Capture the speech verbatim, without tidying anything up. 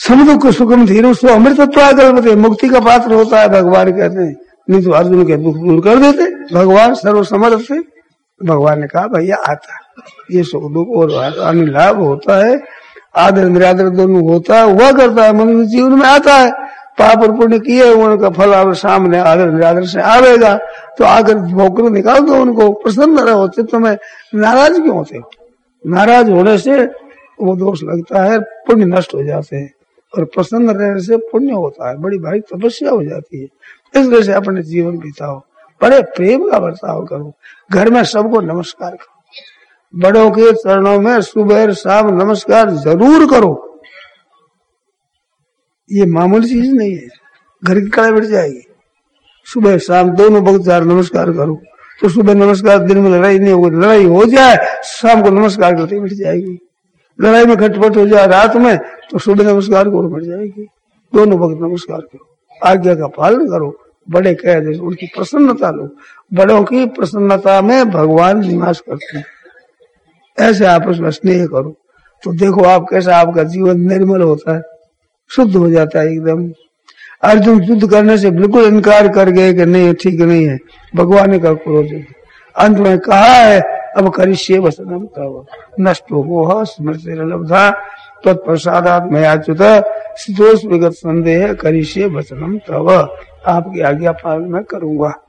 समुद्र को सुखम धीरे उसको अमृतत्व आकल्पते, मुक्ति का पात्र होता है भगवान कहते हैं। नहीं तो अर्जुन के दुख दूर कर देते भगवान सर्वसमर्थ से। भगवान ने कहा भैया आता ये सुख दुख और अनुलाभ होता है, आदर निरादर दोनों होता है, हुआ करता है, मनुष्य जीवन में आता है। पाप और पुण्य किए उनका फल आप सामने आदर निरादर से आवेगा, तो आकर भोकर निकाल दो उनको, प्रसन्न रहो। चित्त में नाराज क्यों होते हो? नाराज होने से वो दोष लगता है, पुण्य नष्ट हो जाते हैं, और प्रसन्न रहने से पुण्य होता है, बड़ी भारी तपस्या हो जाती है। इसलिए से अपने जीवन बिताओ, बड़े प्रेम का बर्ताव करो, घर में सबको नमस्कार करो, बड़ों के चरणों में सुबह शाम नमस्कार जरूर करो। ये मामूली चीज नहीं है, घर की कड़ाई बैठ जाएगी। सुबह शाम दोनों वक्त चार नमस्कार करो, तो सुबह नमस्कार दिन में लड़ाई नहीं होगी, लड़ाई हो जाए शाम को नमस्कार करते बैठ जाएगी। लड़ाई में खटपट हो जाए रात में, तो सुबह नमस्कार करो बैठ जाएगी। दोनों वक्त नमस्कार करो, आज्ञा का पालन करो, बड़े कह दे उनकी प्रसन्नता लो। बड़ों की प्रसन्नता में भगवान निवास करते हैं। ऐसे आपस में स्नेह करो, तो देखो आप कैसा आपका जीवन निर्मल होता है, शुद्ध हो जाता है एकदम। अर्जुन युद्ध करने से बिल्कुल इनकार कर गए कि नहीं ठीक नहीं है, भगवान का क्रोध। अंत में कहा है अब करिष्ये वचनम तव नष्टो मोह स्मृतिर्लब्धा तत्प्रसादात् मयाच्युत शीतोष विगत संदेह करिष्ये वचनम तव। आपकी आज्ञा पालन मैं करूंगा।